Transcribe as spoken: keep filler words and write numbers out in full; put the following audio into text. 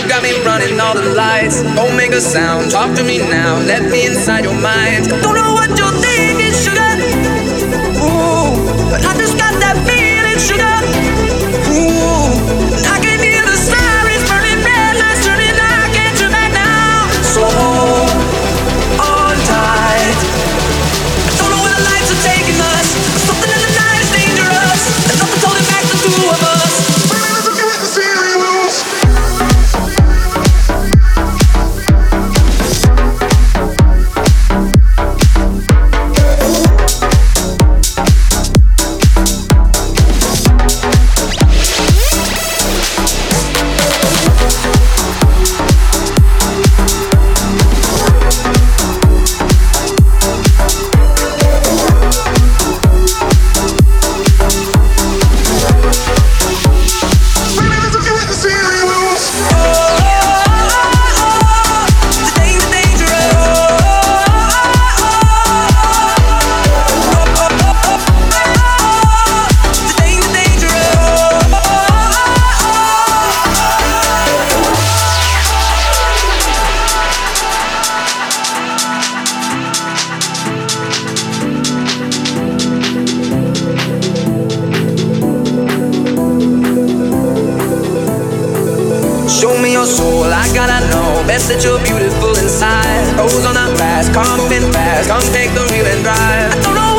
got me running all the lights. Don't make a sound, talk to me now. Let me inside your mind. Don't know what you're thinking, sugar. Ooh, but I just got that feeling, sugar. Ooh, and I can hear the sirens burning red lights turning. I can't turn back now. So hold on tight. I don't know where the lights are taking us. Something in the night is dangerous. There's nothing holding back the two of us. Show me your soul, I gotta know. Best that you're beautiful inside. Rose on the grass, come in fast. Come take the wheel and drive. I don't know